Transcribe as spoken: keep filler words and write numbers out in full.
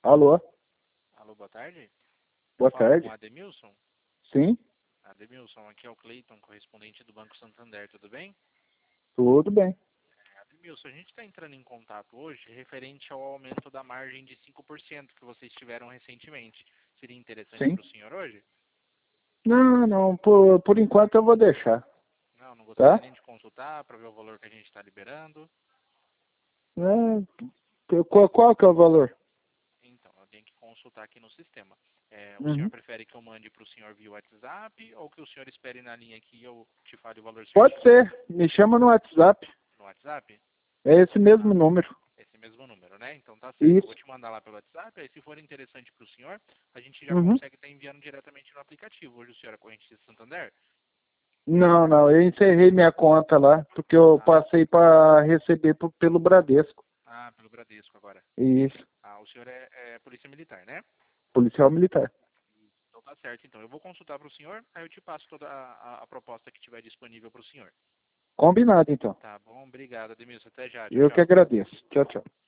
Alô? Alô, boa tarde. Boa Fala tarde. com o Ademilson. Sim, Ademilson, aqui é o Cleiton, correspondente do Banco Santander, tudo bem? tudo bem. Ademilson, a gente está entrando em contato hoje referente ao aumento da margem de cinco por cento que vocês tiveram recentemente. Seria interessante Sim. para o senhor hoje? Não, não, por, por enquanto eu vou deixar, Não, não gostaria tá? nem de consultar para ver o valor que a gente está liberando. É, qual, qual que é o valor? Então, eu tenho que consultar aqui no sistema. É, o senhor Uhum. prefere que eu mande para o senhor via WhatsApp ou que o senhor espere na linha aqui e eu te fale o valor Pode certinho? ser, me chama no WhatsApp, No WhatsApp? é esse mesmo Ah, número. esse mesmo número, né? Então tá certo. Eu vou Isso. te mandar lá pelo WhatsApp, aí se for interessante para o senhor, a gente já Uhum. consegue estar enviando diretamente no aplicativo. Hoje o senhor é corrente de Santander? Não, não, eu encerrei minha conta lá, porque eu Ah, passei para receber p- pelo Bradesco. ah, pelo Bradesco agora. Isso, Ah, o senhor é, é polícia militar, né? policial militar. Então tá certo, então. Eu vou consultar para o senhor, aí eu te passo toda a, a- a proposta que tiver disponível para o senhor. Combinado, então. Tá bom? Obrigado, Ademilson. Até já. Tchau, Eu que tchau. agradeço. Tchau, tchau.